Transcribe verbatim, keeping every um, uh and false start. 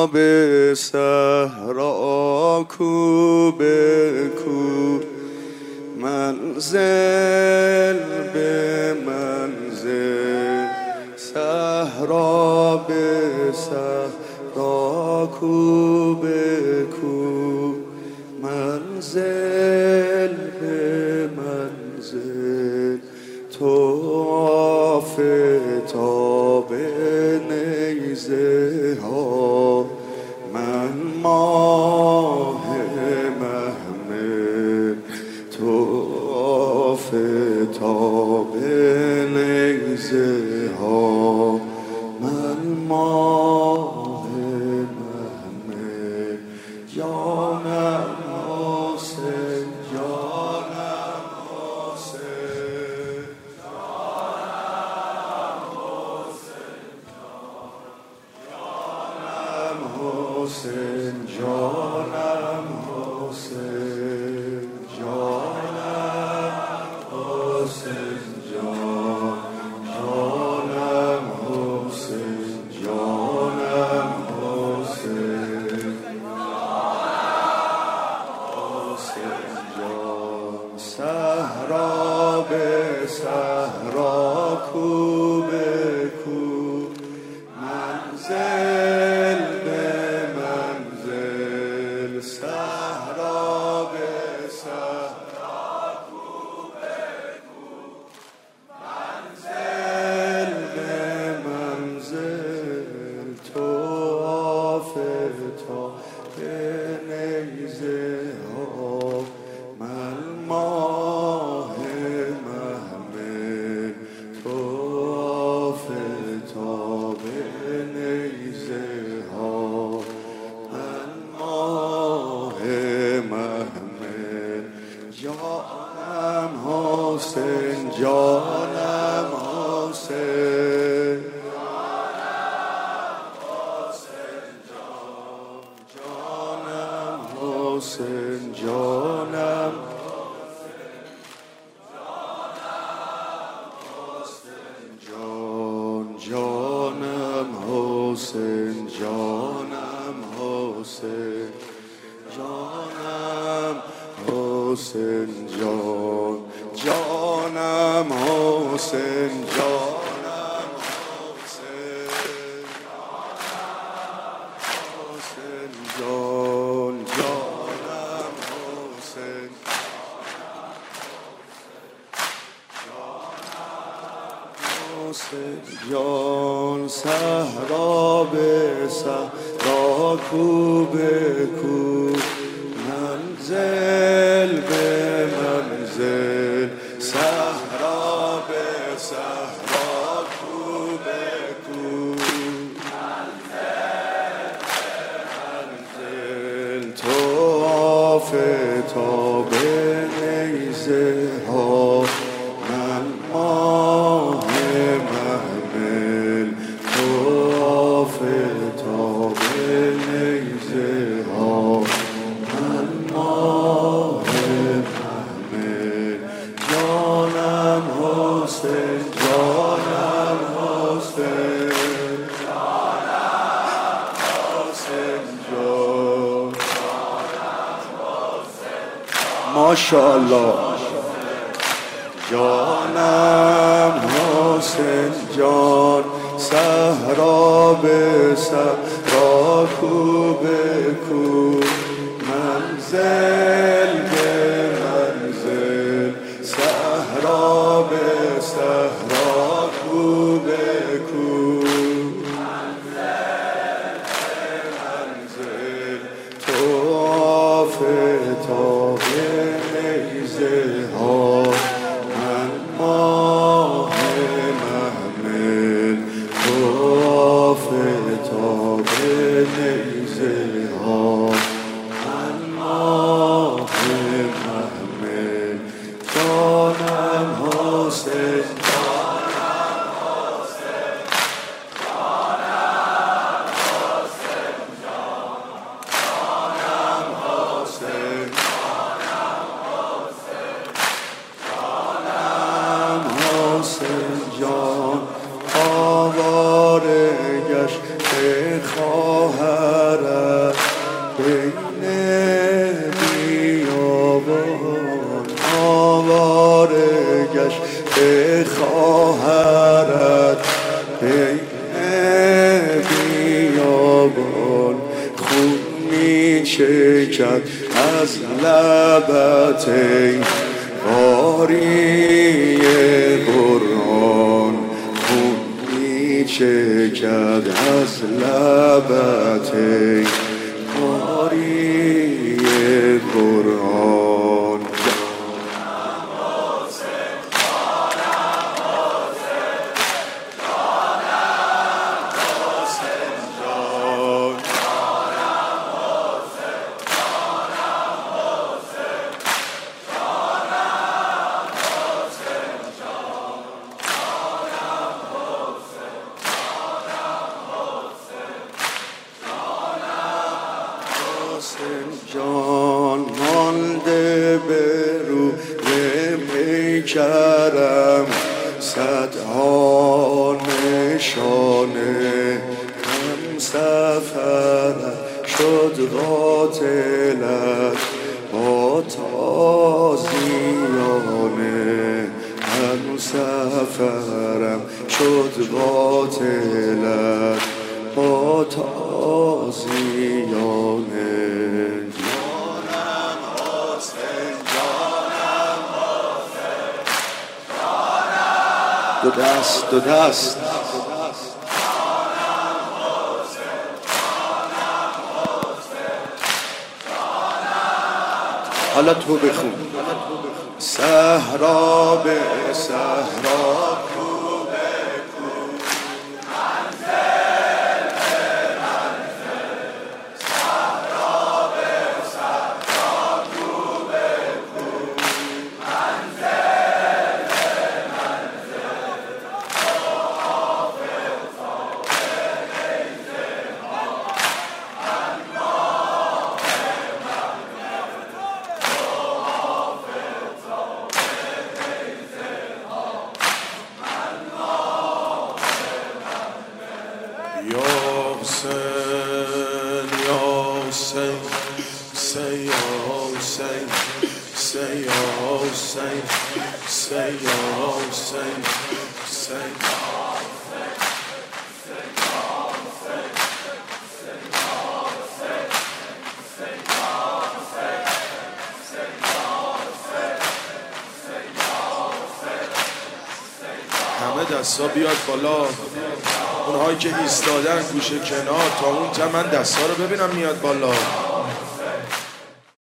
به صحرا کو به کو، منزل به منزل، صحرا به صحرا کو به کو، منزل به منزل. تو آفتاب نیزه ها، من ماه محمل. تو آفتاب نیزه ها، من ماه محمل. جانم حسین، جانم حسین، حسین جانم حسین، جانم حسین جان، جانم حسین، جانم حسین، حسین جان. صحرا به صحرا کو به کو، منزل صحرا به صحرا کو به کو، منزل به منزل. تو آفتاب نیزه ها، من ماه محمل. تو آفتاب نیزه ها، جانم حسین، جانم حسین، جانم حسین، جانم جان، جانم حسین، جانم حسین، جانم حسین جان، جانم حسین، جانم حسین، حسین جان، جانم حسین، حسین جان. صحرا به صحرا کو به کو، منزل به منزل، صحرا به صحرا کو به کو، منزل به منزل. تو آفتاب نیزه ها، من ماه محمل. تو آفتاب نیزه ها، ماه محمل. جانم حسین، جانم حسین، جانم حسین جان، ماشاءالله. جانم حسین جان، صحرا به صحرا کو به کو، منزل به منزل، صحرا به صحرا کو به کو، منزل به منزل. تو آفتاب نیزه ها، من ماه محمل. تو آفتاب نیزه ها، ماه محمل. جانم حسین، جانم حسین، جانم حسین جان، جانم حسین، جانم حسین، جانم حسین جان. آواره گشت خواهر چکد از لبت ای قاری قرآن، خون می چکد از لبت ای قاری قرآن. جان مانده به روی پیکرم صدها نشانه، هم سفرم شد قاتلت با تازیانه، هم سفرم شد قاتلت با تازیانه. دو دست دو دست حالا تو بخون. صحرا به صحرا کو به کو، منزل به منزل، صحرا به صحرا کو به کو، منزل به منزل، حافظ صابر ایزها انواع یا حسین یا حسین say یا حسین say یا حسین say یا حسین say همه دستا بیاد بالا، اونهایی که ایستادن گوشه کنار تا اون تمن دستا رو ببینم میاد بالا.